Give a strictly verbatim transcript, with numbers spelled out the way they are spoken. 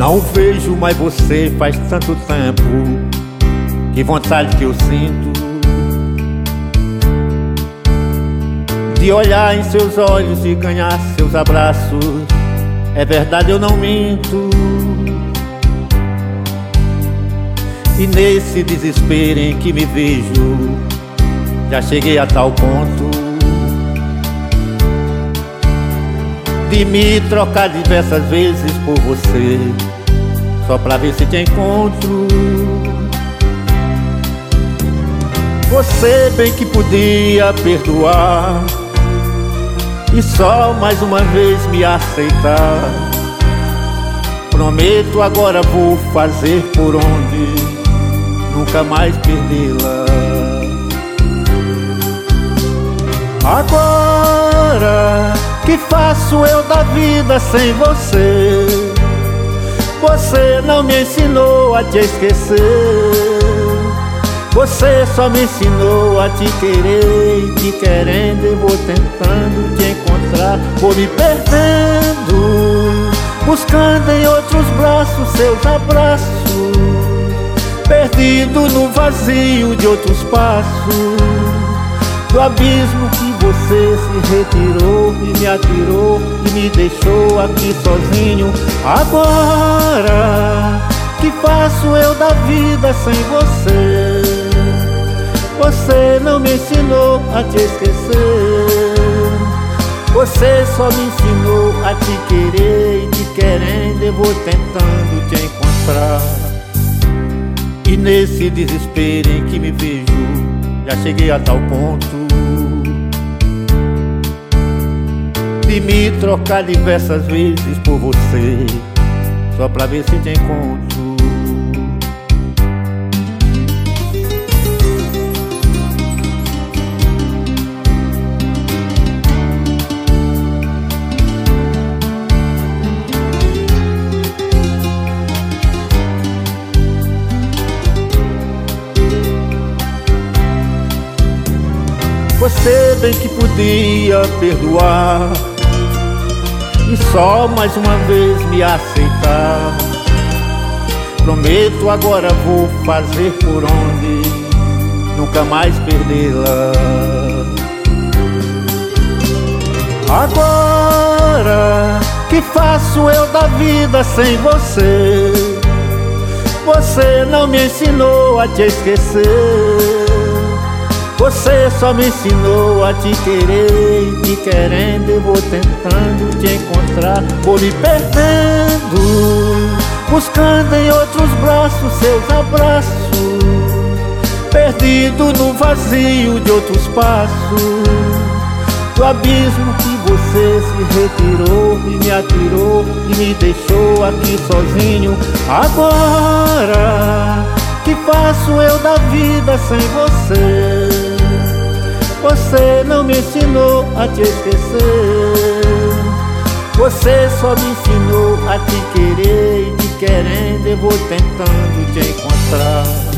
Não vejo mais você faz tanto tempo. Que vontade que eu sinto de olhar em seus olhos e ganhar seus abraços. É verdade, eu não minto. E nesse desespero em que me vejo, já cheguei a tal ponto de me trocar diversas vezes por você, só pra ver se te encontro. Você bem que podia perdoar e só mais uma vez me aceitar. Prometo agora vou fazer por onde nunca mais perdê-la. Agora que faço eu da vida sem você? Você não me ensinou a te esquecer. Você só me ensinou a te querer. E te querendo eu vou tentando te encontrar. Vou me perdendo, buscando em outros braços seus abraços, perdido no vazio de outros passos, do abismo que você se retirou e me atirou e me deixou aqui sozinho. Agora que faço eu da vida sem você? Você não me ensinou a te esquecer. Você só me ensinou a te querer. E te querendo eu vou tentando te encontrar. E nesse desespero em que me vejo, já cheguei a tal ponto de me trocar diversas vezes por você, só pra ver se te encontro. Você bem que podia perdoar e só mais uma vez me aceitar. Prometo agora vou fazer por onde nunca mais perdê-la. Agora que faço eu da vida sem você? Você não me ensinou a te esquecer. Você só me ensinou a te querer. E te querendo eu vou tentando te encontrar. Vou me perdendo, buscando em outros braços seus abraços, perdido no vazio de outros passos, do abismo que você se retirou e me atirou e me deixou aqui sozinho. Agora que faço eu da vida sem você? Você não me ensinou a te esquecer. Você só me ensinou a te querer. E te querendo eu vou tentando te encontrar.